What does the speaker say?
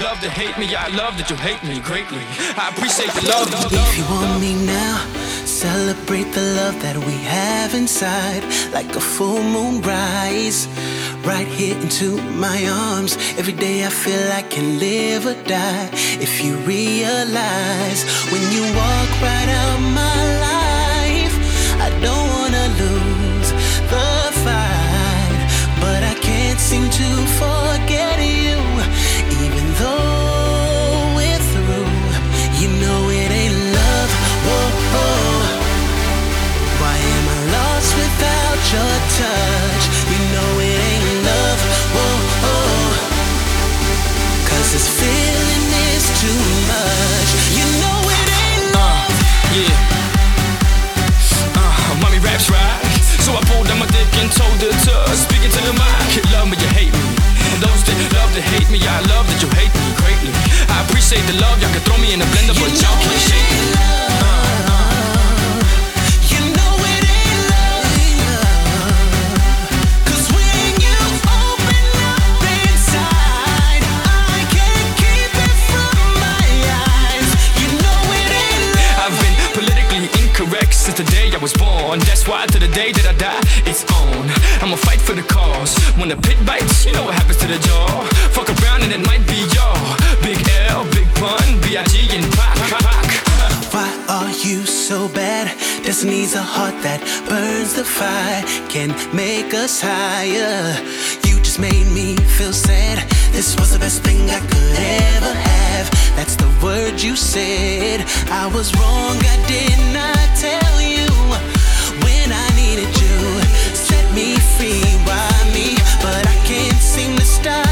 love to hate me. I love that you hate me greatly. I appreciate the love. If you want me now, celebrate the love that we have inside. Like a full moon rise, right here into my arms. Every day I feel I can live or die. If you realize when you walk right out my life, I don't wanna lose the fight, but I can't seem to forget you. Even though we're through, you know it ain't love. Whoa, whoa. Why am I lost without your touch? You know it ain't love. Whoa, whoa. 'Cause this feeling is too much. You know it ain't love. Yeah. Mommy raps right. So I pulled down my dick and told her to speak into the mic. You love me, you hate me. And those that love to hate me, I love that you hate me greatly. I appreciate the love. Y'all can throw me in a blender, but y'all can't shake me. Since the day I was born, that's why to the day that I die, it's on. I'ma fight for the cause. When the pit bites, you know what happens to the jaw. Fuck around and it might be y'all. Big L, Big Pun, B.I.G. and Pac. Why are you so bad? Destiny's a heart that burns the fire, can make us higher. You just made me feel sad. This was the best thing I could ever have. That's the word you said. I was wrong, I did not tell you when I needed you. Set me free, why me? But I can't seem to stop